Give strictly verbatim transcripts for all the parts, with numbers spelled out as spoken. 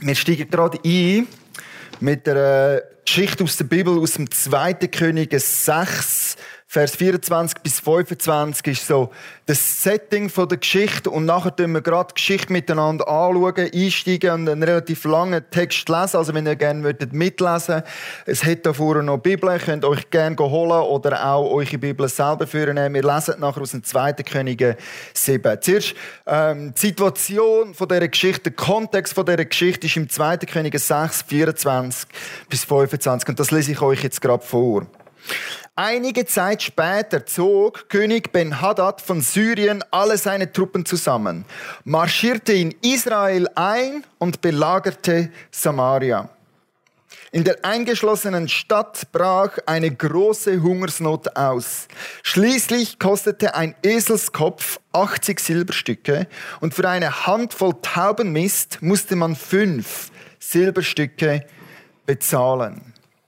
Wir steigen gerade ein mit einer Geschichte aus der Bibel, aus dem zweiten Könige sechs, Vers vierundzwanzig bis fünfundzwanzig ist so das Setting von der Geschichte. Und nachher tun wir gerade die Geschichte miteinander anschauen, einsteigen und einen relativ langen Text lesen. Also wenn ihr gerne mitlesen wollt, es hat da vorne noch Bibel, ihr könnt euch gerne holen oder auch eure Bibel selber führen. Wir lesen nachher aus dem zweiten Könige sieben. Zuerst ähm, die Situation von dieser Geschichte, der Kontext von dieser Geschichte ist im zweiten Könige sechs, vierundzwanzig bis fünfundzwanzig. Und das lese ich euch jetzt gerade vor. Einige Zeit später zog König Ben-Hadad von Syrien alle seine Truppen zusammen, marschierte in Israel ein und belagerte Samaria. In der eingeschlossenen Stadt brach eine große Hungersnot aus. Schließlich kostete ein Eselskopf achtzig Silberstücke und für eine Handvoll Taubenmist musste man fünf Silberstücke bezahlen.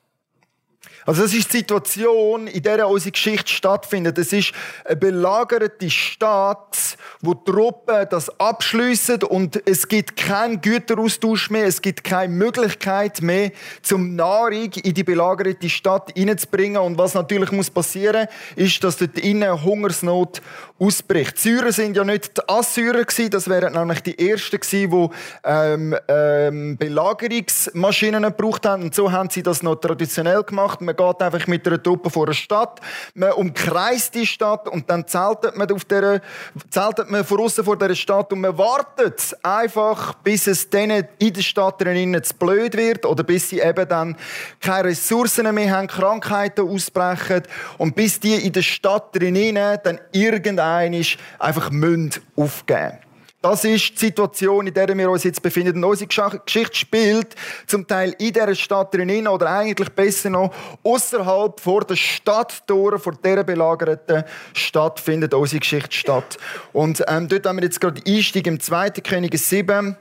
Also das ist die Situation, in der unsere Geschichte stattfindet. Es ist eine belagerte Stadt, wo die Truppen das abschliessen und es gibt keinen Güteraustausch mehr, es gibt keine Möglichkeit mehr, zum Nahrung in die belagerte Stadt hineinzubringen. Und was natürlich muss passieren, ist, dass dort innen Hungersnot ausbricht. Die Syrer sind ja nicht die Assyrer gewesen, das wären nämlich die ersten gewesen, die ähm, ähm, Belagerungsmaschinen gebraucht haben. Und so haben sie das noch traditionell gemacht. Man geht einfach mit einer Truppe vor eine Stadt, man umkreist die Stadt und dann zeltet man, auf der, zeltet man von aussen vor dieser Stadt und man wartet einfach, bis es denen in der Stadt drinnen zu blöd wird oder bis sie eben dann keine Ressourcen mehr haben, Krankheiten ausbrechen und bis die in der Stadt drinnen dann irgendein einfach müssen aufgeben. Das ist die Situation, in der wir uns jetzt befinden. Und unsere Geschichte spielt zum Teil in dieser Stadt drinnen oder eigentlich besser noch außerhalb vor der Stadttoren, vor dieser belagerten Stadt findet unsere Geschichte statt. Und ähm, dort haben wir jetzt gerade einsteigen im zweiten Könige sieben,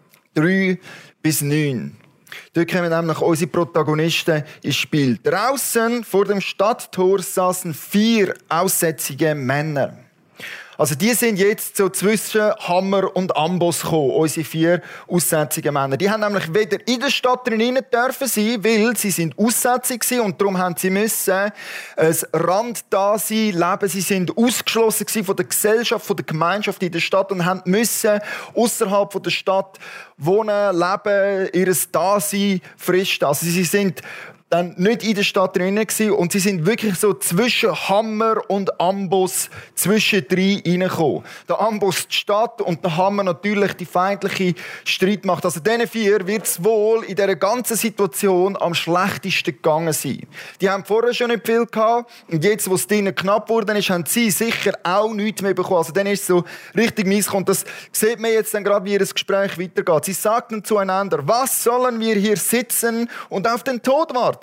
drei bis neun. Dort kommen nämlich unsere Protagonisten ins Spiel. Draussen vor dem Stadttor saßen vier aussätzige Männer. Also die sind jetzt so zwischen Hammer und Amboss gekommen, unsere vier aussätzigen Männer. Die haben nämlich weder in der Stadt drinnen dürfen sein, weil sie sind aussätzig waren und darum haben sie müssen ein Randdasein leben. Sie sind ausgeschlossen von der Gesellschaft, von der Gemeinschaft in der Stadt und haben müssen außerhalb von der Stadt wohnen, leben, ihr Dasein fristen. Also sie sind dann nicht in der Stadt drinnen gewesen und sie sind wirklich so zwischen Hammer und Amboss zwischendrin reingekommen. Der Amboss die Stadt und der Hammer natürlich die feindliche Streitmacht. Also diesen vier wird es wohl in dieser ganzen Situation am schlechtesten gegangen sein. Die haben vorher schon nicht viel gehabt und jetzt, wo es denen knapp geworden ist, haben sie sicher auch nichts mehr bekommen. Also dann ist es so richtig mies. Und das sieht man jetzt dann gerade, wie ihr das Gespräch weitergeht. Sie sagten zueinander, was sollen wir hier sitzen und auf den Tod warten?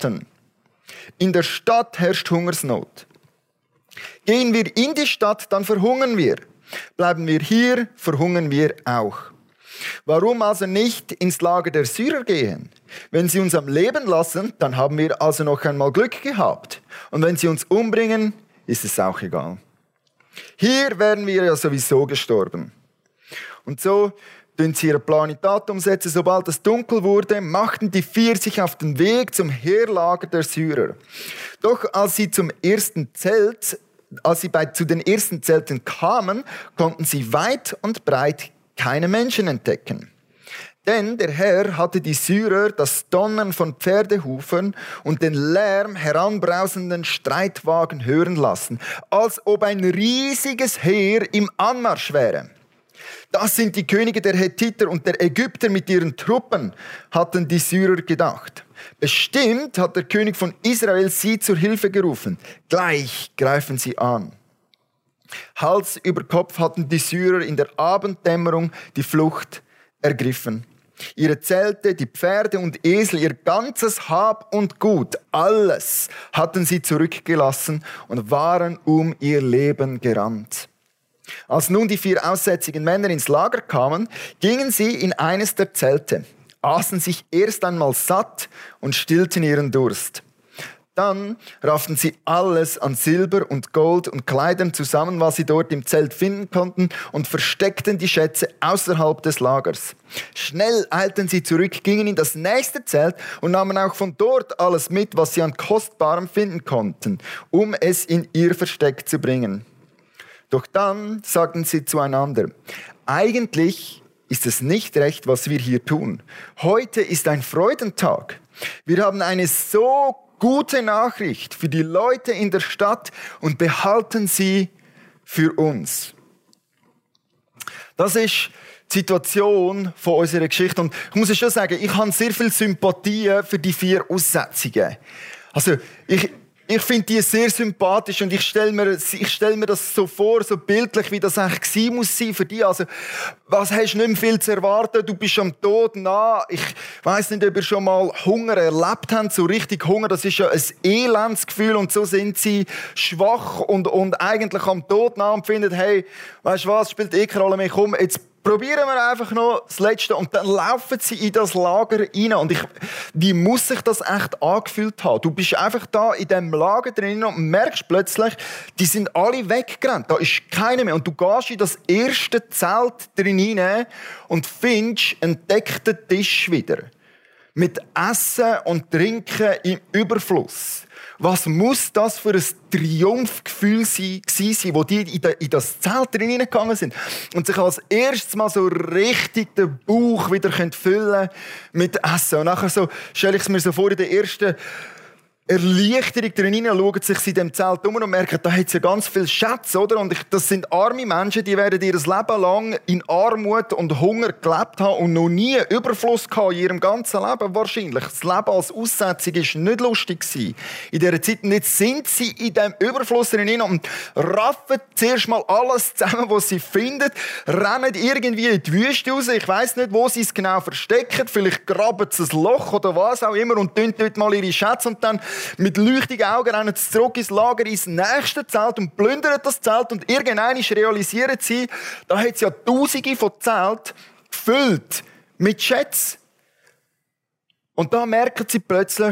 In der Stadt herrscht Hungersnot. Gehen wir in die Stadt, dann verhungern wir. Bleiben wir hier, verhungern wir auch. Warum also nicht ins Lager der Syrer gehen? Wenn sie uns am Leben lassen, dann haben wir also noch einmal Glück gehabt. Und wenn sie uns umbringen, ist es auch egal. Hier wären wir ja sowieso gestorben. Und so tun sie ihren Plan in Tat umsetzen. Sobald es dunkel wurde, machten die vier sich auf den Weg zum Heerlager der Syrer. Doch als sie zum ersten Zelt, als sie bei, zu den ersten Zelten kamen, konnten sie weit und breit keine Menschen entdecken. Denn der Herr hatte die Syrer das Donnern von Pferdehufen und den Lärm heranbrausenden Streitwagen hören lassen, als ob ein riesiges Heer im Anmarsch wäre. Das sind die Könige der Hethiter und der Ägypter mit ihren Truppen, hatten die Syrer gedacht. Bestimmt hat der König von Israel sie zur Hilfe gerufen. Gleich greifen sie an. Hals über Kopf hatten die Syrer in der Abenddämmerung die Flucht ergriffen. Ihre Zelte, die Pferde und Esel, ihr ganzes Hab und Gut, alles hatten sie zurückgelassen und waren um ihr Leben gerannt. Als nun die vier aussätzigen Männer ins Lager kamen, gingen sie in eines der Zelte, aßen sich erst einmal satt und stillten ihren Durst. Dann rafften sie alles an Silber und Gold und Kleidern zusammen, was sie dort im Zelt finden konnten, und versteckten die Schätze außerhalb des Lagers. Schnell eilten sie zurück, gingen in das nächste Zelt und nahmen auch von dort alles mit, was sie an Kostbarem finden konnten, um es in ihr Versteck zu bringen. Doch dann sagten sie zueinander: Eigentlich ist es nicht recht, was wir hier tun. Heute ist ein Freudentag. Wir haben eine so gute Nachricht für die Leute in der Stadt und behalten sie für uns. Das ist die Situation von unserer Geschichte. Und ich muss schon sagen, ich habe sehr viel Sympathie für die vier Aussätzigen. Also, ich, ich finde die sehr sympathisch und ich stelle mir, ich stelle mir das so vor, so bildlich, wie das eigentlich gewesen muss sein für die. Also, was hast du nicht mehr viel zu erwarten? Du bist am Tod nah. Ich weiss nicht, ob ihr schon mal Hunger erlebt habt. So richtig Hunger, das ist ja ein Elendsgefühl. Und so sind sie schwach und, und eigentlich am Tod nah und finden, hey, weißt du was, spielt eh keine Rolle mehr, komm, jetzt probieren wir einfach noch das Letzte. Und dann laufen sie in das Lager rein. Und ich, wie muss sich das echt angefühlt haben? Du bist einfach da in diesem Lager drin und merkst plötzlich, die sind alle weggerannt. Da ist keiner mehr. Und du gehst in das erste Zelt drin rein und findest einen deckten Tisch wieder. Mit Essen und Trinken im Überfluss. Was muss das für ein Triumphgefühl sein, sein, wo die in das Zelt reingegangen sind und sich als erstes mal so richtig den Bauch wieder füllen mit Essen. Und nachher so, stelle ich es mir so vor, in der ersten Erleichterung drin hinein, schauen sich in diesem Zelt um und merken, da hat es ja ganz viele Schätze, oder? Und ich, das sind arme Menschen, die werden ihr Leben lang in Armut und Hunger gelebt haben und noch nie Überfluss gehabt in ihrem ganzen Leben wahrscheinlich. Das Leben als Aussetzung war nicht lustig gewesen. In dieser Zeit. Und jetzt sind sie in diesem Überfluss drin und raffen zuerst mal alles zusammen, was sie finden, rennen irgendwie in die Wüste raus. Ich weiss nicht, wo sie es genau verstecken. Vielleicht graben sie ein Loch oder was auch immer und tun dort mal ihre Schätze und dann mit leuchtigen Augen rennen sie zurück ins Lager, ins nächste Zelt und plündern das Zelt. Und irgendwann realisieren sie, da hat es ja Tausende von Zelten gefüllt mit Schätzen. Und da merken sie plötzlich,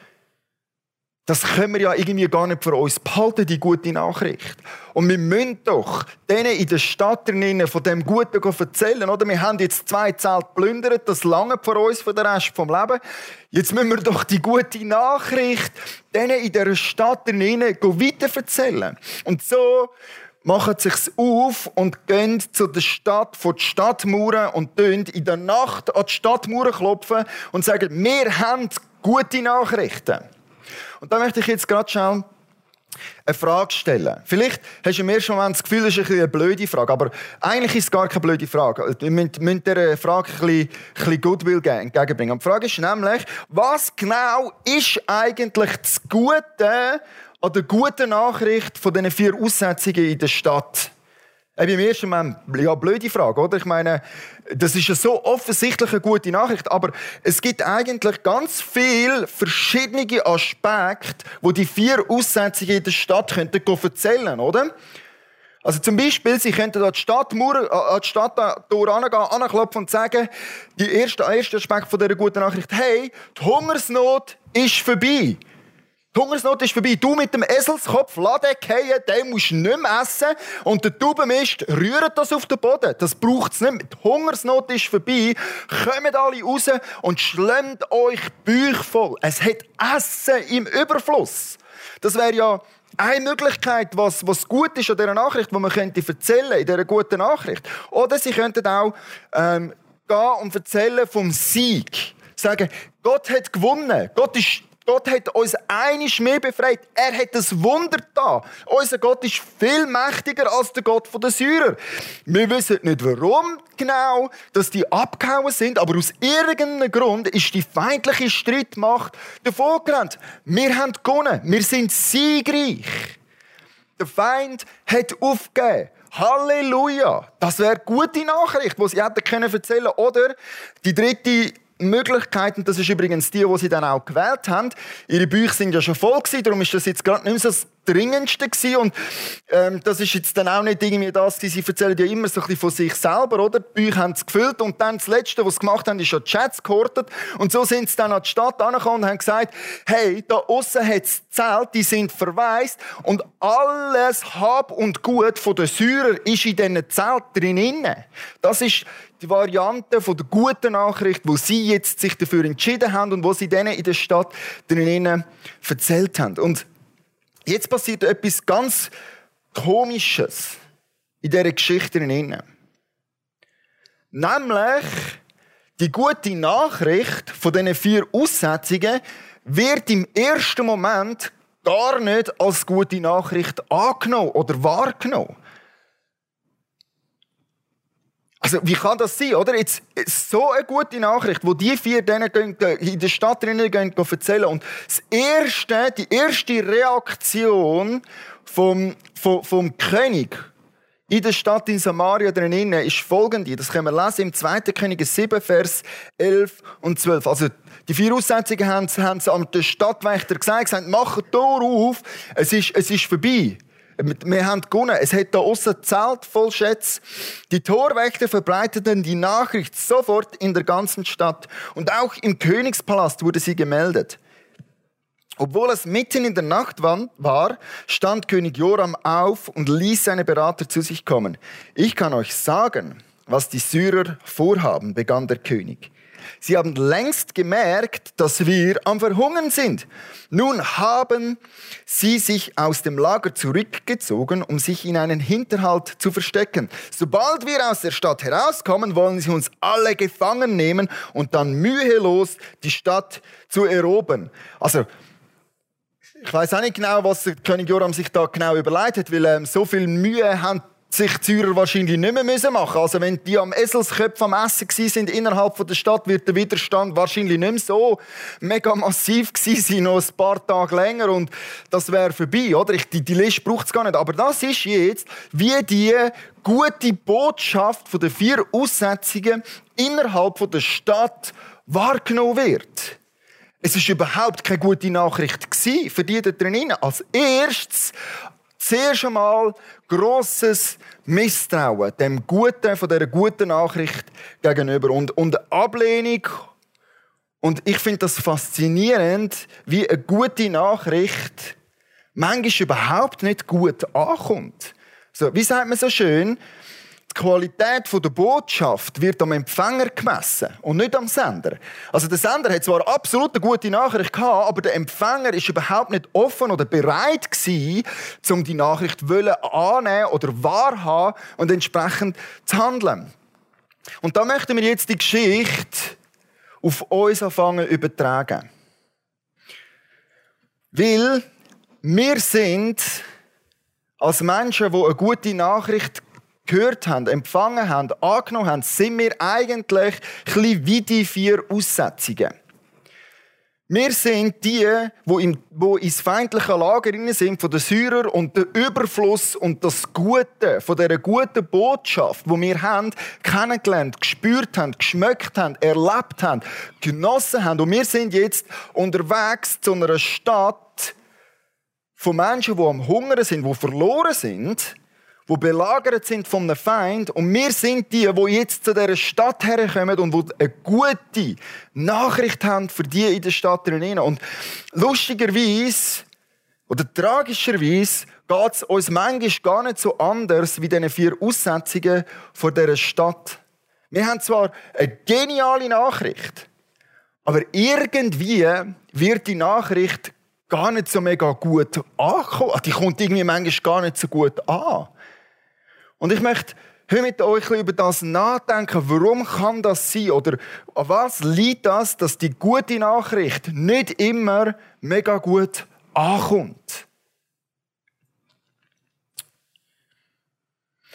das können wir ja irgendwie gar nicht für uns behalten, die gute Nachricht. Und wir müssen doch denen in der Stadt drinnen von dem Guten erzählen. Oder? Wir haben jetzt zwei Zelte geplündert, das lange für uns, für den Rest des Lebens. Jetzt müssen wir doch die gute Nachricht denen in dieser Stadt drinnen weiterverzählen. Und so machen sie sich auf und gehen zu der Stadt, vor die Stadtmauern und klopfen in der Nacht an die Stadtmauern klopfen und sagen, wir haben gute Nachrichten. Und da möchte ich jetzt gerade schnell eine Frage stellen. Vielleicht hast du im ersten Moment das Gefühl, das ist eine blöde Frage, aber eigentlich ist es gar keine blöde Frage. Wir müssen dieser Frage ein bisschen, ein bisschen Goodwill entgegenbringen. Und die Frage ist nämlich, was genau ist eigentlich das Gute an der guten Nachricht von diesen vier Aussetzungen in der Stadt? Im ersten Moment, ja, blöde Frage, oder? Ich meine, das ist ja so offensichtlich eine gute Nachricht, aber es gibt eigentlich ganz viele verschiedene Aspekte, wo die vier Aussetzungen in der Stadt könnten erzählen, oder? Also zum Beispiel, sie könnten an die Stadtmauer, an die Stadttor herangehen, anklopfen und sagen, der erste, erste Aspekt von dieser guten Nachricht, hey, die Hungersnot ist vorbei. Die Hungersnot ist vorbei. Du mit dem Eselskopf, lass den fallen, den musst du nicht mehr essen. Und der Taubenmist, rührt das auf den Boden. Das braucht es nicht mehr. Die Hungersnot ist vorbei. Kommt alle raus und schlemmt euch Bauch voll. Es hat Essen im Überfluss. Das wäre ja eine Möglichkeit, was, was gut ist an dieser Nachricht, die man könnte erzählen in dieser guten Nachricht. Oder sie könnten auch ähm, gehen und erzählen vom Sieg. Sagen, Gott hat gewonnen. Gott ist Gott hat uns einiges mehr befreit. Er hat ein Wunder getan. Unser Gott ist viel mächtiger als der Gott der Syrer. Wir wissen nicht, warum genau, dass die abgehauen sind, aber aus irgendeinem Grund ist die feindliche Streitmacht davongerannt. Wir haben gewonnen. Wir sind siegreich. Der Feind hat aufgegeben. Halleluja! Das wäre eine gute Nachricht, die sie hätten erzählen können. Oder die dritte Möglichkeit, und das ist übrigens die, die sie dann auch gewählt haben. Ihre Bücher sind ja schon voll gewesen, darum ist das jetzt gerade nicht mehr so das Dringendste gewesen. Und ähm, das ist jetzt dann auch nicht irgendwie das, sie erzählen ja immer so ein bisschen von sich selber, oder? Die Bücher haben sie gefüllt und dann das Letzte, was sie gemacht haben, ist ja die Chats gehortet. Und so sind sie dann an die Stadt angekommen und haben gesagt, hey, da aussen hat es Zelte, die sind verwaist und alles Hab und Gut von den Syrern ist in diesen Zelten drinnen. Das ist die Variante von der guten Nachricht, wo sie jetzt sich dafür entschieden haben und wo sie denen in der Stadt drinnen erzählt haben. Und jetzt passiert etwas ganz Komisches in dieser Geschichte drinnen. Nämlich, die gute Nachricht von diesen vier Aussetzungen wird im ersten Moment gar nicht als gute Nachricht angenommen oder wahrgenommen. Also, wie kann das sein, oder? Jetzt, so eine gute Nachricht, wo die vier denen in der Stadt drinnen gehen, erzählen. Und das erste, die erste Reaktion vom, vom, vom König in der Stadt in Samaria drinnen ist folgende. Das können wir lesen im zweiten Könige sieben, Vers elf und zwölf. Also, die vier Aussetzungen haben, haben sie an den Stadtwächter gesagt, gesagt, mach ein Tor auf, es ist, es ist vorbei. Wir haben gewonnen. Es hat da aussen Zelt voll Schätze. Die Torwächter verbreiteten die Nachricht sofort in der ganzen Stadt. Und auch im Königspalast wurde sie gemeldet. Obwohl es mitten in der Nacht war, stand König Joram auf und ließ seine Berater zu sich kommen. Ich kann euch sagen, was die Syrer vorhaben, begann der König. Sie haben längst gemerkt, dass wir am Verhungern sind. Nun haben sie sich aus dem Lager zurückgezogen, um sich in einen Hinterhalt zu verstecken. Sobald wir aus der Stadt herauskommen, wollen sie uns alle gefangen nehmen und dann mühelos die Stadt zu erobern. Also, ich weiß auch nicht genau, was der König Joram sich da genau überlegt hat, weil ähm, so viel Mühe haben sich die Syrer wahrscheinlich nicht mehr machen müssen. Also wenn die am Eselsköpfen am Essen waren innerhalb der Stadt, wird der Widerstand wahrscheinlich nicht mehr so mega massiv gewesen sein, noch ein paar Tage länger und das wäre vorbei, oder? Ich, die, die Liste braucht es gar nicht. Aber das ist jetzt, wie die gute Botschaft von den vier Aussetzungen innerhalb der Stadt wahrgenommen wird. Es war überhaupt keine gute Nachricht für die da drinnen. Als erstes zuerst einmal grosses Misstrauen dem Guten, von dieser guten Nachricht gegenüber. Und, und Ablehnung. Und ich finde das faszinierend, wie eine gute Nachricht manchmal überhaupt nicht gut ankommt. So, wie sagt man so schön? Die Qualität der Botschaft wird am Empfänger gemessen und nicht am Sender. Also der Sender hat zwar absolut eine gute Nachricht gehabt, aber der Empfänger ist überhaupt nicht offen oder bereit gewesen, um die Nachricht annehmen oder wahrhaben und entsprechend zu handeln. Und da möchten wir jetzt die Geschichte auf uns anfangen zu übertragen. Weil wir sind als Menschen, die eine gute Nachricht gehört haben, empfangen haben, angenommen haben, sind wir eigentlich ein bisschen wie die vier Aussetzungen. Wir sind die, die, im, die ins feindliche Lager sind von den Syrern und der Überfluss und das Gute von dieser guten Botschaft, die wir haben, kennengelernt, gespürt haben, geschmeckt haben, erlebt haben, genossen haben. Und wir sind jetzt unterwegs zu einer Stadt von Menschen, die am Hungern sind, die verloren sind, die belagert sind von einem Feind. Und wir sind die, die jetzt zu dieser Stadt herkommen und die eine gute Nachricht haben für die in der Stadt drinnen. Und lustigerweise oder tragischerweise geht es uns manchmal gar nicht so anders wie diese vier Aussetzungen von dieser Stadt. Wir haben zwar eine geniale Nachricht, aber irgendwie wird die Nachricht gar nicht so mega gut ankommen. Die kommt irgendwie manchmal gar nicht so gut an. Und ich möchte heute mit euch über das nachdenken, warum kann das sein? Oder an was liegt das, dass die gute Nachricht nicht immer mega gut ankommt?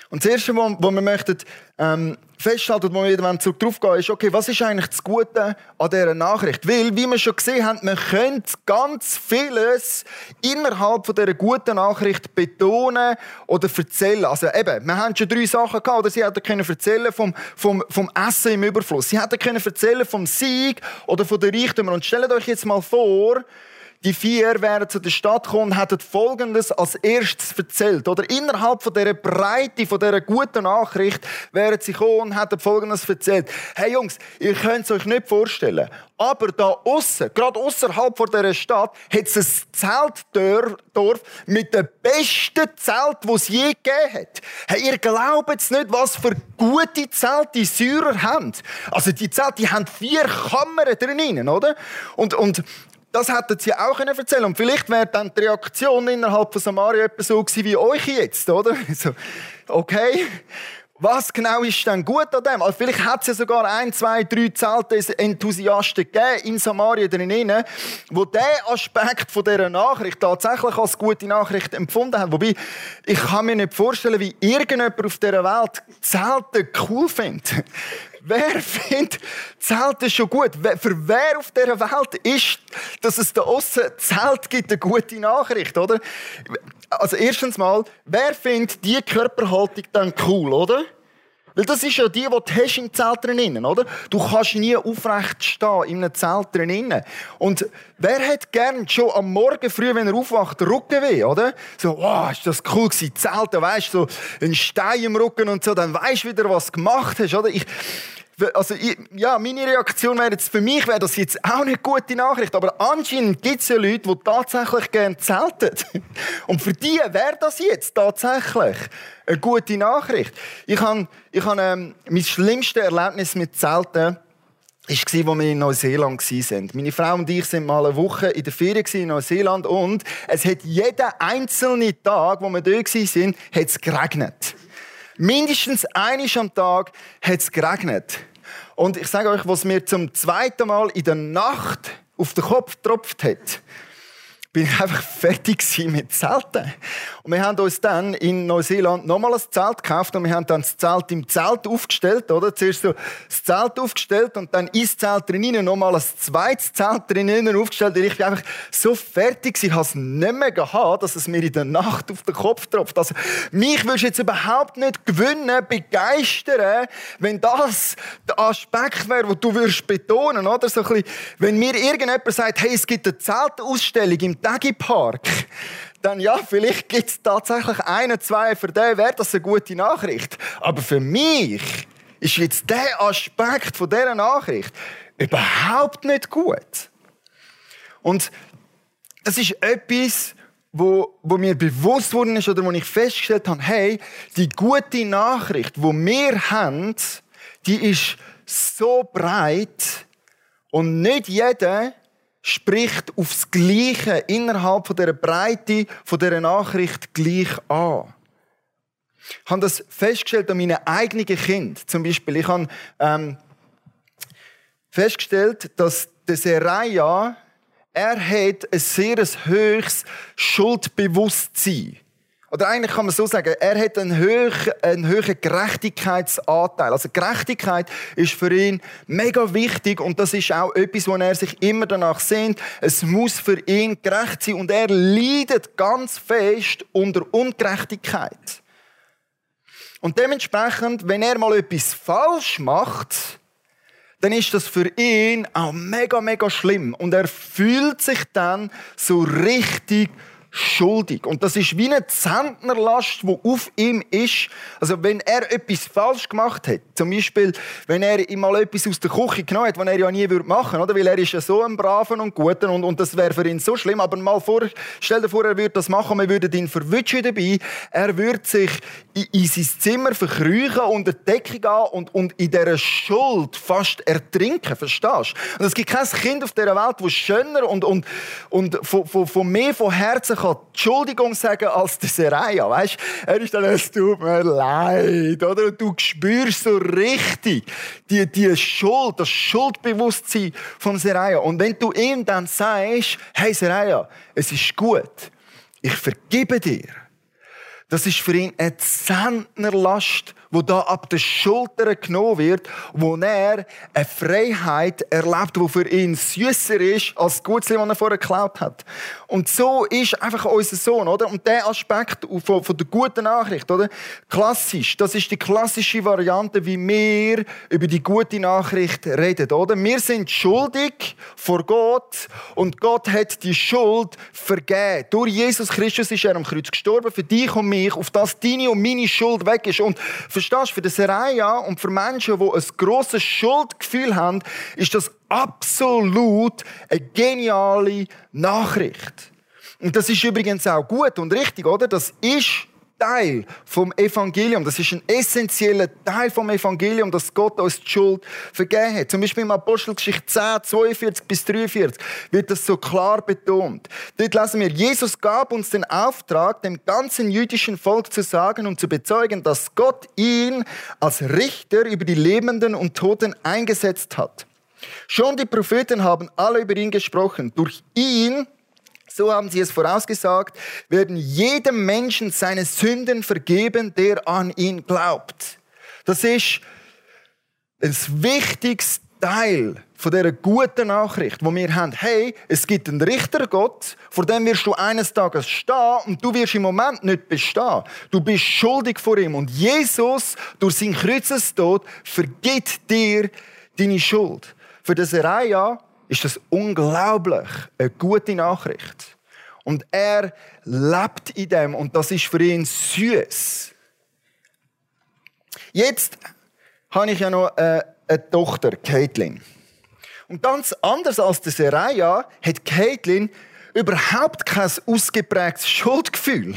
Und das Erste, wo, wo wir möchten, ähm, festhalten, wo wir wieder darauf gehen, ist, okay, was ist eigentlich das Gute an dieser Nachricht? Weil, wie wir schon gesehen haben, man könnte ganz vieles innerhalb von dieser guten Nachricht betonen oder erzählen. Also eben, wir haben schon drei Sachen gehabt, oder sie hätten können erzählen vom, vom, vom Essen im Überfluss. Sie hätten können erzählen vom Sieg oder von den Reichtümern. Und stellt euch jetzt mal vor, die vier wären zu der Stadt gekommen und hätten Folgendes als erstes erzählt. Oder innerhalb von dieser Breite, von dieser guten Nachricht, wären sie gekommen und hätten Folgendes erzählt. Hey Jungs, ihr könnt es euch nicht vorstellen. Aber da aussen, gerade ausserhalb von dieser Stadt, hat es ein Zeltdorf mit dem besten Zelt, das es je gegeben hat. Hey, ihr glaubt jetzt nicht, was für gute Zelte die Syrer haben. Also die Zelte, die haben vier Kammern drin, oder? Und, und das hätten sie auch erzählen können. Und vielleicht wäre dann die Reaktion innerhalb von Samaria etwa so gewesen wie euch jetzt, oder? So, okay, was genau ist denn gut an dem? Also vielleicht hat es ja sogar ein, zwei, drei Zelte-Enthusiasten gegeben in Samaria drinnen, die diesen Aspekt von dieser Nachricht tatsächlich als gute Nachricht empfunden haben. Wobei, ich kann mir nicht vorstellen, wie irgendjemand auf dieser Welt Zelte cool findet. Wer findet Zelte schon gut? Für wer auf dieser Welt ist, dass es da aussen Zelt gibt, eine gute Nachricht, oder? Also erstens mal, wer findet diese Körperhaltung dann cool, oder? Weil das ist ja die, die du hast im Zelt drinnen, oder? Du kannst nie aufrecht stehen in einem Zelt drinnen. Und wer hat gern schon am Morgen früh, wenn er aufwacht, Rückenweh, oder? So, wow, ist das cool gewesen, Zelt, da weisst du, so ein Stein im Rücken und so, dann weisst du wieder, was du gemacht hast, oder? Ich, also, ich, ja, meine Reaktion wäre jetzt, für mich wäre das jetzt auch eine gute Nachricht, aber anscheinend gibt es ja Leute, die tatsächlich gerne zelten. Und für die wäre das jetzt tatsächlich eine gute Nachricht. Ich habe, ich habe ähm, mein schlimmstes Erlebnis mit Zelten war, als wir in Neuseeland waren. Meine Frau und ich waren mal eine Woche in der Ferien in Neuseeland und es hat jeden einzelnen Tag, wo wir dort waren, hat es geregnet. Mindestens einmal am Tag hat es geregnet. Und ich sage euch, was mir zum zweiten Mal in der Nacht auf den Kopf getropft hat, bin ich einfach fertig mit Zelten. Und wir haben uns dann in Neuseeland nochmal ein Zelt gekauft und wir haben dann das Zelt im Zelt aufgestellt, oder? Zuerst so das Zelt aufgestellt und dann ins Zelt drinnen nochmal ein zweites Zelt drinnen aufgestellt. Und ich bin einfach so fertig, ich habe es nicht mehr gehabt, dass es mir in der Nacht auf den Kopf tropft. Also, mich würdest du jetzt überhaupt nicht gewinnen, begeistern, wenn das der Aspekt wäre, den du würdest betonen, oder? So ein bisschen, wenn mir irgendjemand sagt, hey, es gibt eine Zeltausstellung im Dagi-Park, dann ja, vielleicht gibt es tatsächlich einen, zwei, für den wäre das eine gute Nachricht. Aber für mich ist jetzt der Aspekt von dieser Nachricht überhaupt nicht gut. Und das ist etwas, wo, wo mir bewusst worden ist oder wo ich festgestellt habe, hey, die gute Nachricht, die wir haben, die ist so breit und nicht jeder spricht aufs Gleiche innerhalb von der Breite von dieser Nachricht gleich an. Ich habe das festgestellt an meinen eigenen Kindern. Zum Beispiel, ich habe ähm, festgestellt, dass der Seraya, er hat ein sehr hohes Schuldbewusstsein. Oder eigentlich kann man so sagen, er hat einen hohen, einen hohen Gerechtigkeitsanteil. Also Gerechtigkeit ist für ihn mega wichtig und das ist auch etwas, wo er sich immer danach sehnt. Es muss für ihn gerecht sein und er leidet ganz fest unter Ungerechtigkeit. Und dementsprechend, wenn er mal etwas falsch macht, dann ist das für ihn auch mega, mega schlimm. Und er fühlt sich dann so richtig schuldig. Und das ist wie eine Zentnerlast, die auf ihm ist. Also wenn er etwas falsch gemacht hat, zum Beispiel, wenn er ihm mal etwas aus der Küche genommen hat, was er ja nie machen würde, oder? Weil er ist ja so ein Braver und Guter und, und das wäre für ihn so schlimm. Aber mal vor, stell dir vor, er würde das machen, wir würden ihn verwutschen dabei. Er würde sich in, in sein Zimmer verkriechen, unter die Decke gehen und, und in dieser Schuld fast ertrinken, verstehst du? Und es gibt kein Kind auf dieser Welt, das schöner und, und, und von, von, von mehr von Herzen kann Entschuldigung sagen als der Seraya, weißt? Er ist dann, es tut mir leid, oder? Und du spürst so richtig die, die Schuld, das Schuldbewusstsein von Seraya. Und wenn du ihm dann sagst, hey Seraya, es ist gut, ich vergebe dir, Das ist für ihn eine Zentnerlast, die da ab den Schultern genommen wird, wo er eine Freiheit erlebt, die für ihn süsser ist als das Gutzli, das er vorher geklaut hat. Und so ist einfach unser Sohn, oder? Und der Aspekt von, von der guten Nachricht, oder? Klassisch, das ist die klassische Variante, wie wir über die gute Nachricht reden, oder? Wir sind schuldig vor Gott und Gott hat die Schuld vergeben. Durch Jesus Christus ist er am Kreuz gestorben, für dich und mich, auf das deine und meine Schuld weg ist. Und verstehst du, für den Seraya und für Menschen, die ein grosses Schuldgefühl haben, ist das absolut eine geniale Nachricht. Und das ist übrigens auch gut und richtig, oder? Das ist Teil vom Evangelium. Das ist ein essentieller Teil vom Evangelium, dass Gott uns die Schuld vergeben hat. Zum Beispiel im Apostelgeschichte zehn, zweiundvierzig bis dreiundvierzig wird das so klar betont. Dort lesen wir, Jesus gab uns den Auftrag, dem ganzen jüdischen Volk zu sagen und zu bezeugen, dass Gott ihn als Richter über die Lebenden und Toten eingesetzt hat. Schon die Propheten haben alle über ihn gesprochen. Durch ihn, so haben sie es vorausgesagt, werden jedem Menschen seine Sünden vergeben, der an ihn glaubt. Das ist ein wichtiges Teil von dieser guten Nachricht, die wir haben. Hey, es gibt einen Richter Gott, vor dem wirst du eines Tages stehen und du wirst im Moment nicht bestehen. Du bist schuldig vor ihm. Und Jesus, durch seinen Kreuzestod, vergibt dir deine Schuld. Für den Seraya ist das unglaublich eine gute Nachricht. Und er lebt in dem und das ist für ihn süß. Jetzt habe ich ja noch eine, eine Tochter, Caitlin. Und ganz anders als der Seraya hat Caitlin überhaupt kein ausgeprägtes Schuldgefühl.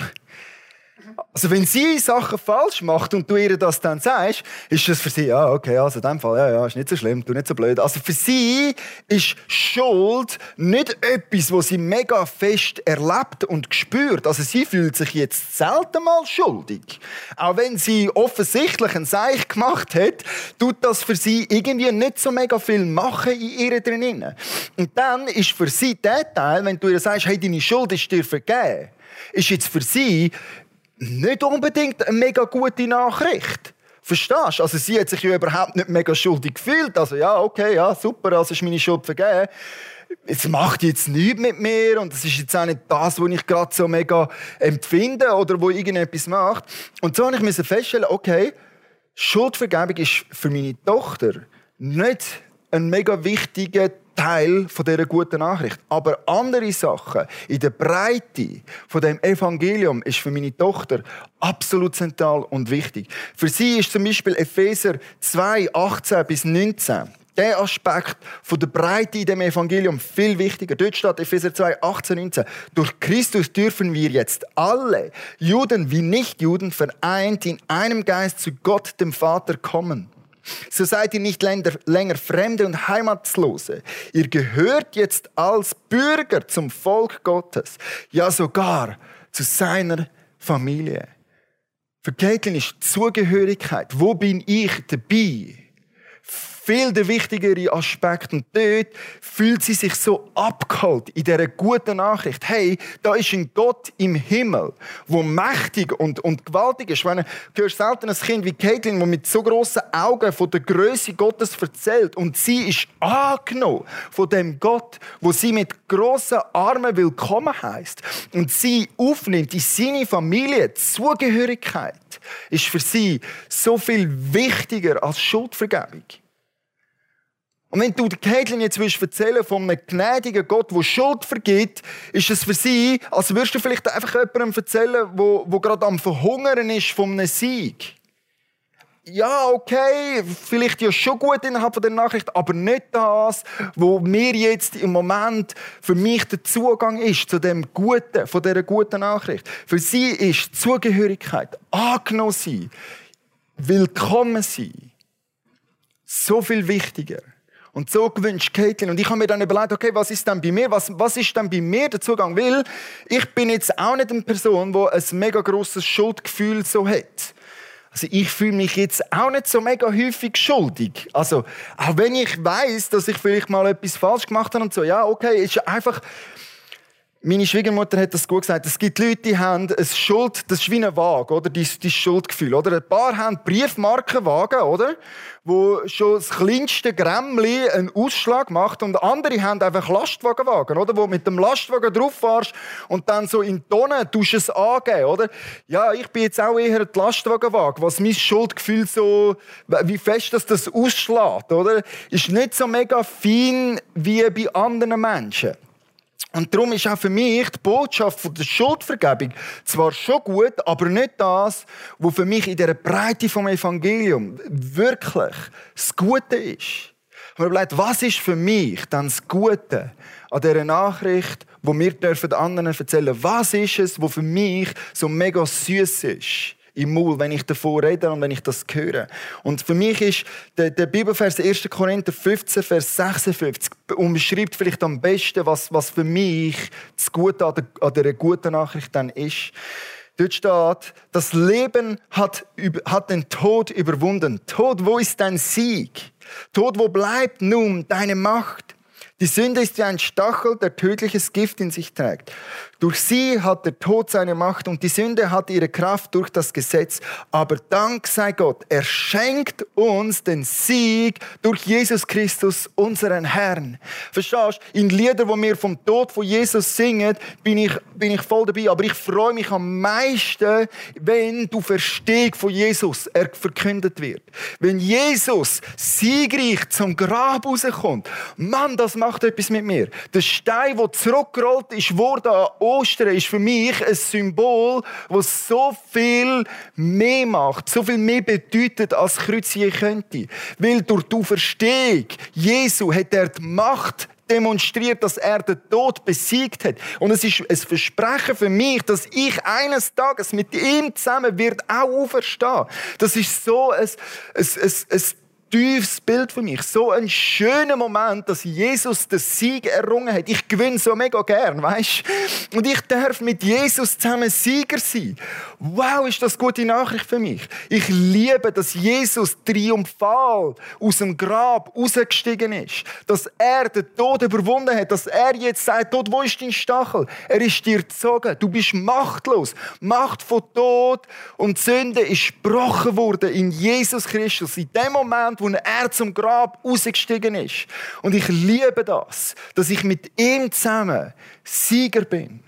Also wenn sie Sachen falsch macht und du ihr das dann sagst, ist das für sie, ja, okay, also in dem Fall, ja, ja, ist nicht so schlimm, du nicht so blöd. Also für sie ist Schuld nicht etwas, was sie mega fest erlebt und spürt. Also sie fühlt sich jetzt selten mal schuldig. Auch wenn sie offensichtlich einen Seich gemacht hat, tut das für sie irgendwie nicht so mega viel machen in ihr drinnen. Und dann ist für sie der Teil, wenn du ihr sagst, hey, deine Schuld ist dir vergeben, ist jetzt für sie nicht unbedingt eine mega gute Nachricht. Verstehst du? Also sie hat sich ja überhaupt nicht mega schuldig gefühlt. Also ja, okay, ja, super, also ist meine Schuld vergeben. Es macht jetzt nichts mit mir und es ist jetzt auch nicht das, was ich gerade so mega empfinde oder wo irgendetwas macht. Und so musste ich feststellen, okay, Schuldvergebung ist für meine Tochter nicht ein mega wichtiger Teil von dieser guten Nachricht. Aber andere Sachen in der Breite von dem Evangelium ist für meine Tochter absolut zentral und wichtig. Für sie ist zum Beispiel Epheser zwei, achtzehn bis neunzehn der Aspekt von der Breite in dem Evangelium viel wichtiger. Dort steht Epheser zwei, achtzehn, neunzehn. Durch Christus dürfen wir jetzt alle, Juden wie Nichtjuden, vereint in einem Geist zu Gott, dem Vater, kommen. So seid ihr nicht länger Fremde und Heimatlose. Ihr gehört jetzt als Bürger zum Volk Gottes. Ja, sogar zu seiner Familie. Für Caitlin ist Zugehörigkeit. Wo bin ich dabei? Viel der wichtigere Aspekt. Und dort fühlt sie sich so abgeholt in dieser guten Nachricht. Hey, da ist ein Gott im Himmel, der mächtig und, und gewaltig ist. Wenn du hörst selten ein Kind wie Caitlin, das mit so grossen Augen von der Größe Gottes erzählt. Und sie ist angenommen von dem Gott, wo sie mit grossen Armen willkommen heisst. Und sie aufnimmt in seine Familie. Zugehörigkeit ist für sie so viel wichtiger als Schuldvergebung. Und wenn du der Caitlin jetzt erzählen willst von einem gnädigen Gott, der Schuld vergibt, ist es für sie, als würdest du vielleicht einfach jemandem erzählen, der, der gerade am Verhungern ist von einem Sieg. Ja, okay, vielleicht ja schon gut innerhalb der Nachricht, aber nicht das, wo mir jetzt im Moment für mich der Zugang ist zu dem Guten, von dieser guten Nachricht. Für sie ist Zugehörigkeit, angenommen sein, willkommen sein, so viel wichtiger. Und so gewünscht Caitlin. Und ich habe mir dann überlegt, okay, was ist denn bei mir? Was, was ist denn bei mir der Zugang? Weil ich bin jetzt auch nicht eine Person, die ein mega grosses Schuldgefühl so hat. Also ich fühle mich jetzt auch nicht so mega häufig schuldig. Also auch wenn ich weiss, dass ich vielleicht mal etwas falsch gemacht habe und so, ja, okay, ist einfach Meine Schwiegermutter hat das gut gesagt. Es gibt Leute, die haben eine Schuld, das ist wie eine Waage, oder? Die, die Schuldgefühl, oder? Ein paar haben Briefmarkenwagen, oder? Wo schon das kleinste Grämmli einen Ausschlag macht. Und andere haben einfach Lastwagenwagen, oder? Wo du mit dem Lastwagen drauf fährst und dann so in Tonnen tust es angeben, oder? Ja, ich bin jetzt auch eher ein Lastwagenwagen, was mein Schuldgefühl so, wie fest dass das ausschlägt, oder? Ist nicht so mega fein wie bei anderen Menschen. Und darum ist auch für mich die Botschaft von der Schuldvergebung zwar schon gut, aber nicht das, was für mich in der Breite vom Evangelium wirklich das Gute ist. Ich habe mir überlegt, was ist für mich dann das Gute an dieser Nachricht, die wir dürfen anderen erzählen? Was ist es, was für mich so mega süß ist im Maul, wenn ich davon rede und wenn ich das höre? Und für mich ist der, der Bibelvers erster Korinther fünfzehn, Vers sechsundfünfzig umschreibt vielleicht am besten, was, was für mich das Gute an, der, an dieser guten Nachricht dann ist. Dort steht, das Leben hat, hat den Tod überwunden. Tod, wo ist dein Sieg? Tod, wo bleibt nun deine Macht? Die Sünde ist wie ein Stachel, der tödliches Gift in sich trägt. Durch sie hat der Tod seine Macht und die Sünde hat ihre Kraft durch das Gesetz. Aber Dank sei Gott, er schenkt uns den Sieg durch Jesus Christus, unseren Herrn. Verstehst du? In Liedern, wo wir vom Tod von Jesus singen, bin ich, bin ich voll dabei. Aber ich freue mich am meisten, wenn du Verstehung von Jesus verkündet wird. Wenn Jesus siegreich zum Grab rauskommt. Mann, das macht etwas mit mir. Der Stein, der zurückgerollt ist, wurde an Ostern, ist für mich ein Symbol, das so viel mehr macht, so viel mehr bedeutet, als Kreuz je könnte. Weil durch die Auferstehung Jesu hat er die Macht demonstriert, dass er den Tod besiegt hat. Und es ist ein Versprechen für mich, dass ich eines Tages mit ihm zusammen wird auch auferstehen. Das ist so ein, ein, ein, ein tiefes Bild für mich. So ein schöner Moment, dass Jesus den Sieg errungen hat. Ich gewinne so mega gern, weißt? Und ich darf mit Jesus zusammen Sieger sein. Wow, ist das gute Nachricht für mich. Ich liebe, dass Jesus triumphal aus dem Grab rausgestiegen ist. Dass er den Tod überwunden hat. Dass er jetzt sagt, Tod, wo ist dein Stachel? Er ist dir gezogen. Du bist machtlos. Macht von Tod und Sünde ist gebrochen worden in Jesus Christus. In dem Moment, wo er zum Grab rausgestiegen ist. Und ich liebe das, dass ich mit ihm zusammen Sieger bin.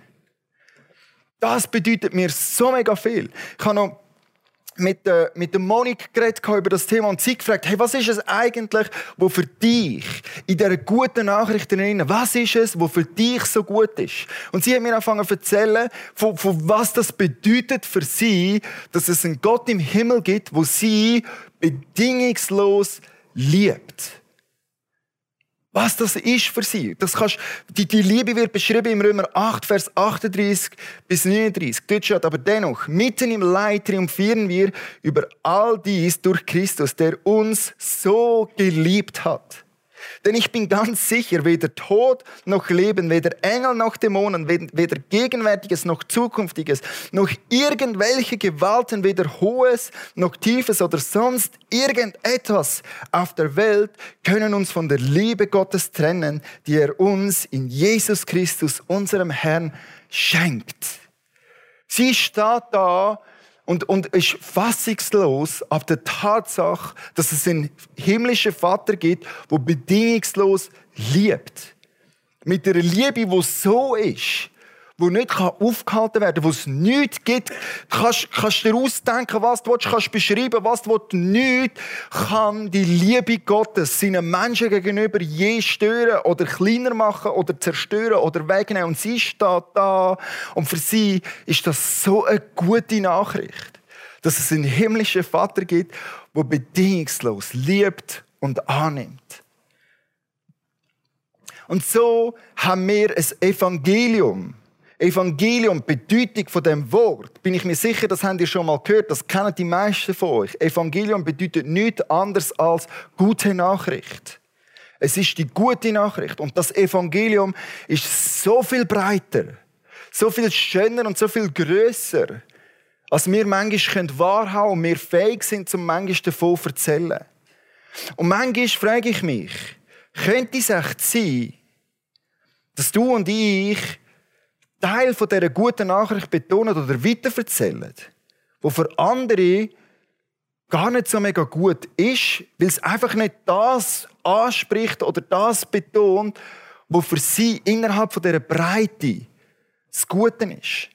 Das bedeutet mir so mega viel. Ich habe noch mit, äh, mit der Monik geredet über das Thema und sie gefragt, hey, was ist es eigentlich, was für dich in dieser guten Nachricht drin, was ist es, was für dich so gut ist? Und sie hat mir angefangen zu erzählen, von, von was das bedeutet für sie, dass es einen Gott im Himmel gibt, wo sie bedingungslos liebt. Was das ist für sie. Das kannst, die, die Liebe wird beschrieben im Römer acht, Vers achtunddreißig bis neununddreißig. Dort steht aber dennoch, mitten im Leid triumphieren wir über all dies durch Christus, der uns so geliebt hat. Denn ich bin ganz sicher, weder Tod noch Leben, weder Engel noch Dämonen, weder Gegenwärtiges noch Zukünftiges, noch irgendwelche Gewalten, weder Hohes noch Tiefes oder sonst irgendetwas auf der Welt können uns von der Liebe Gottes trennen, die er uns in Jesus Christus, unserem Herrn, schenkt. Sie steht da Und, und ist fassungslos ab der Tatsache, dass es einen himmlischen Vater gibt, der bedingungslos liebt. Mit einer Liebe, die so ist, die nicht aufgehalten werden kann, wo es nichts gibt. Kannst, kannst dir ausdenken, was du willst, kannst beschreiben, was du willst. Nichts kann die Liebe Gottes seinen Menschen gegenüber je stören oder kleiner machen oder zerstören oder wegnehmen. Und sie steht da. Und für sie ist das so eine gute Nachricht, dass es einen himmlischen Vater gibt, der bedingungslos liebt und annimmt. Und so haben wir ein Evangelium. Evangelium, die Bedeutung von dem Wort, bin ich mir sicher, das habt ihr schon mal gehört, das kennen die meisten von euch. Evangelium bedeutet nichts anderes als gute Nachricht. Es ist die gute Nachricht. Und das Evangelium ist so viel breiter, so viel schöner und so viel grösser, als wir manchmal wahrhaben können und wir fähig sind, um manchmal davon zu erzählen. Und manchmal frage ich mich, könnte es echt sein, dass du und ich Teil von dieser guten Nachricht betonen oder weiterverzählen, wo für andere gar nicht so mega gut ist, weil es einfach nicht das anspricht oder das betont, was für sie innerhalb von dieser Breite das Gute ist.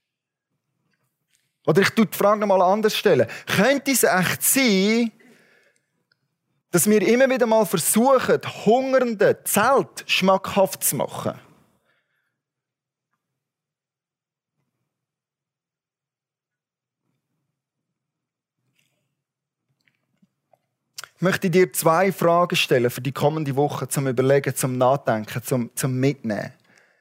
Oder ich tue die Frage noch mal anders stellen. Könnte es echt sein, dass wir immer wieder mal versuchen, hungernden Zelt schmackhaft zu machen? Ich möchte dir zwei Fragen stellen für die kommende Woche, zum Überlegen, zum Nachdenken, zum, zum Mitnehmen.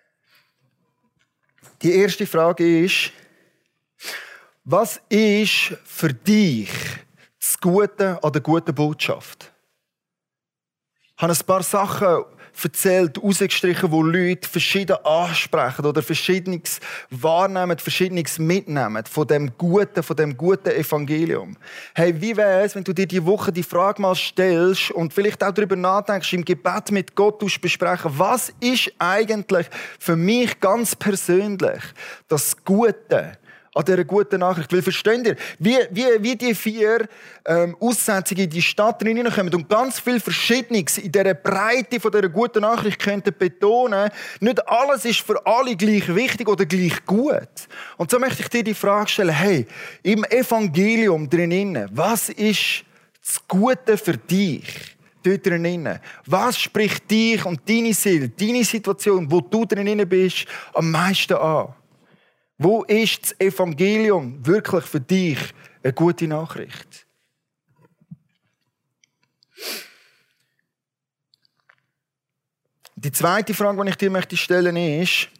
Die erste Frage ist, was ist für dich das Gute an der guten Botschaft? Ich habe ein paar Sachen erzählt, rausgestrichen, wo Leute verschieden ansprechen oder Verschiedenes wahrnehmen, Verschiedenes mitnehmen von dem Guten, von dem guten Evangelium. Hey, wie wäre es, wenn du dir die Woche die Frage mal stellst und vielleicht auch darüber nachdenkst, im Gebet mit Gott besprechen, was ist eigentlich für mich ganz persönlich das Gute an dieser guten Nachricht? Weil, versteht ihr, wie, wie, wie die vier ähm, Aussetzungen in die Stadt hineinkommen und ganz viel Verschiedenes in dieser Breite von dieser guten Nachricht könnten betonen, nicht alles ist für alle gleich wichtig oder gleich gut. Und so möchte ich dir die Frage stellen, hey, im Evangelium drinnen, was ist das Gute für dich? Dort drinnen. Was spricht dich und deine Seele, deine Situation, wo du drinnen bist, am meisten an? Wo ist das Evangelium wirklich für dich eine gute Nachricht? Die zweite Frage, die ich dir möchte stellen möchte, ist,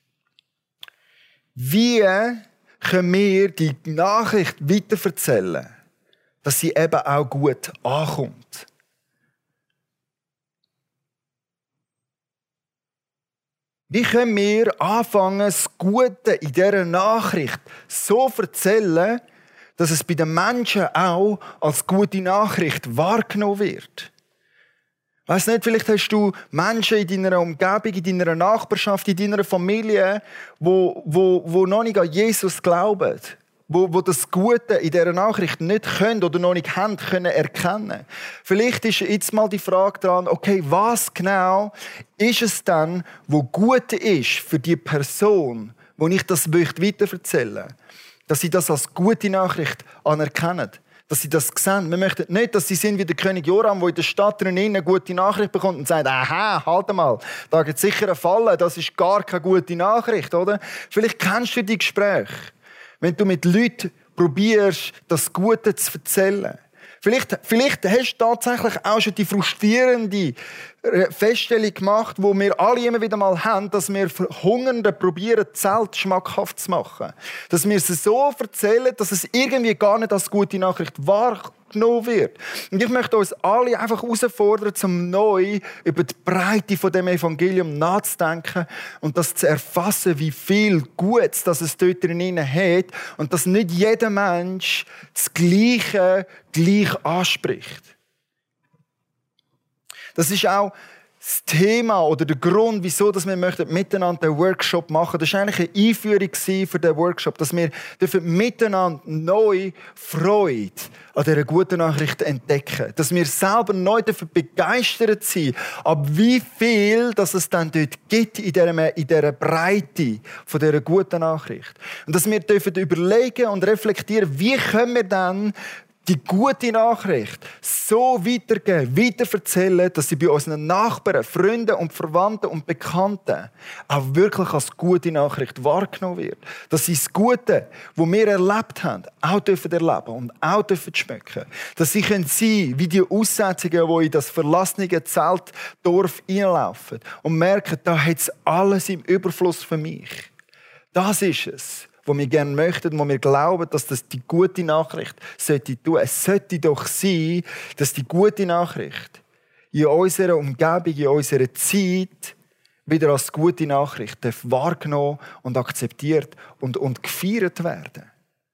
wie können wir die Nachricht weiterverzählen, dass sie eben auch gut ankommt? Wie können wir anfangen, das Gute in dieser Nachricht so zu erzählen, dass es bei den Menschen auch als gute Nachricht wahrgenommen wird? Ich weiss nicht, vielleicht hast du Menschen in deiner Umgebung, in deiner Nachbarschaft, in deiner Familie, wo, wo, wo noch nicht an Jesus glauben, wo, wo das Gute in dieser Nachricht nicht können oder noch nicht haben können erkennen. Vielleicht ist jetzt mal die Frage dran, okay, was genau ist es dann, wo gut ist für die Person, wo ich das möchte weiterverzählen, dass sie das als gute Nachricht anerkennen, dass sie das sehen. Wir möchten nicht, dass sie sind wie der König Joram, der in der Stadt drin eine gute Nachricht bekommt und sagt, aha, halt mal, da gibt es sicher einen Fall, das ist gar keine gute Nachricht, oder? Vielleicht kennst du die Gespräche. Wenn du mit Leuten probierst, das Gute zu erzählen. Vielleicht, vielleicht hast du tatsächlich auch schon die frustrierende Feststellung gemacht, wo wir alle immer wieder mal haben, dass wir Hungernden probieren, Zelt schmackhaft zu machen. Dass wir es so erzählen, dass es irgendwie gar nicht als gute Nachricht wahrgenommen wird. Und ich möchte uns alle einfach herausfordern, zum neu über die Breite von dem Evangelium nachzudenken und das zu erfassen, wie viel Gutes das es dort drin hat und dass nicht jeder Mensch das Gleiche gleich anspricht. Das ist auch das Thema oder der Grund, wieso wir miteinander einen Workshop machen. Das war eigentlich eine Einführung für den Workshop, dass wir miteinander neu Freude an dieser guten Nachricht entdecken. Dass wir selber neu begeistert sind, ab wie viel dass es dann dort gibt in dieser, in dieser Breite von dieser guten Nachricht. Und dass wir dürfen überlegen und reflektieren, wie können wir dann die gute Nachricht so weitergeben, weiterverzählen, dass sie bei unseren Nachbarn, Freunden und Verwandten und Bekannten auch wirklich als gute Nachricht wahrgenommen wird. Dass sie das Gute, das wir erlebt haben, auch dürfen erleben und auch dürfen schmecken. Dass sie sein können wie die Aussetzungen, die in das verlassene Zeltdorf einlaufen und merken, da hat es alles im Überfluss für mich. Das ist es, wo wir gerne möchten, wo wir glauben, dass das die gute Nachricht sollte tun. Es sollte doch sein, dass die gute Nachricht in unserer Umgebung, in unserer Zeit wieder als gute Nachricht wahrgenommen und akzeptiert und, und gefeiert werden.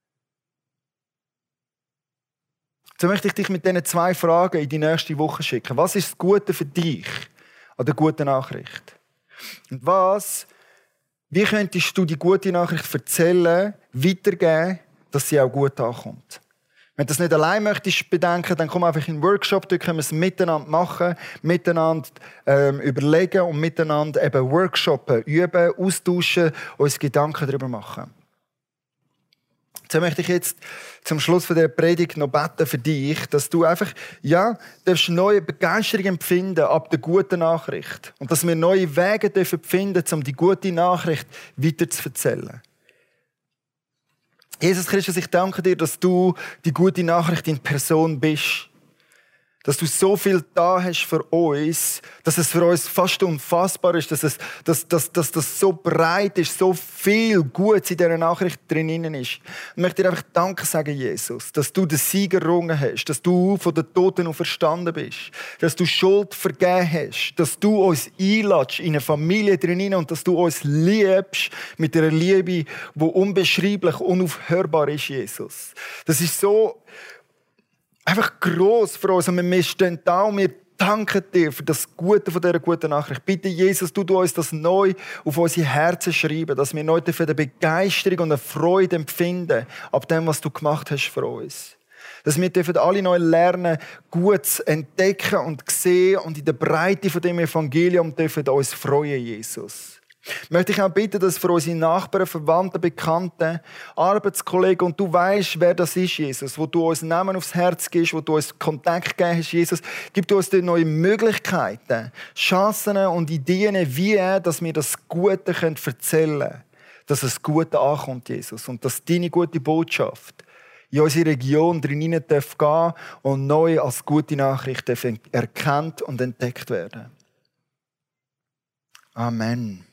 So möchte ich dich mit diesen zwei Fragen in die nächste Woche schicken. Was ist das Gute für dich an der guten Nachricht? Und was Wie könntest du die gute Nachricht erzählen, weitergeben, dass sie auch gut ankommt? Wenn du das nicht allein möchtest bedenken, dann komm einfach in den Workshop, dort können wir es miteinander machen, miteinander ähm, überlegen und miteinander eben workshoppen, üben, austauschen, uns Gedanken darüber machen. So möchte ich jetzt zum Schluss von der Predigt noch beten für dich, dass du einfach, ja, darfst neue Begeisterung empfinden ab der guten Nachricht. Und dass wir neue Wege dürfen finden, um die gute Nachricht weiter zu erzählen. Jesus Christus, ich danke dir, dass du die gute Nachricht in Person bist. Dass du so viel da hast für uns, dass es für uns fast unfassbar ist, dass es, dass, dass, dass das so breit ist, so viel Gutes in dieser Nachricht drinnen ist. Ich möchte dir einfach Danke sagen, Jesus, dass du den Sieg errungen hast, dass du von den Toten auferstanden bist, dass du Schuld vergeben hast, dass du uns einlädst in eine Familie drinnen und dass du uns liebst mit einer Liebe, die unbeschreiblich, unaufhörbar ist, Jesus. Das ist so einfach gross für uns. Und wir stehen da und wir danken dir für das Gute von dieser guten Nachricht. Bitte, Jesus, du uns das neu auf unsere Herzen schreiben, dass wir neu eine Begeisterung und eine Freude empfinden ab dem, was du gemacht hast für uns. Dass wir dürfen alle neu lernen, gut zu entdecken und sehen und in der Breite von dem Evangelium dürfen uns freuen, Jesus. Möchte ich auch bitten, dass für unsere Nachbarn, Verwandten, Bekannten, Arbeitskollegen, und du weißt, wer das ist, Jesus, wo du uns Namen aufs Herz gibst, wo du uns Kontakt gegeben hast, Jesus, gib uns dir neue Möglichkeiten, Chancen und Ideen, wie er, dass wir das Gute erzählen können, dass es Gute ankommt, Jesus, und dass deine gute Botschaft in unsere Region drinnen darf gehen und neu als gute Nachricht erkannt und entdeckt werden. Amen.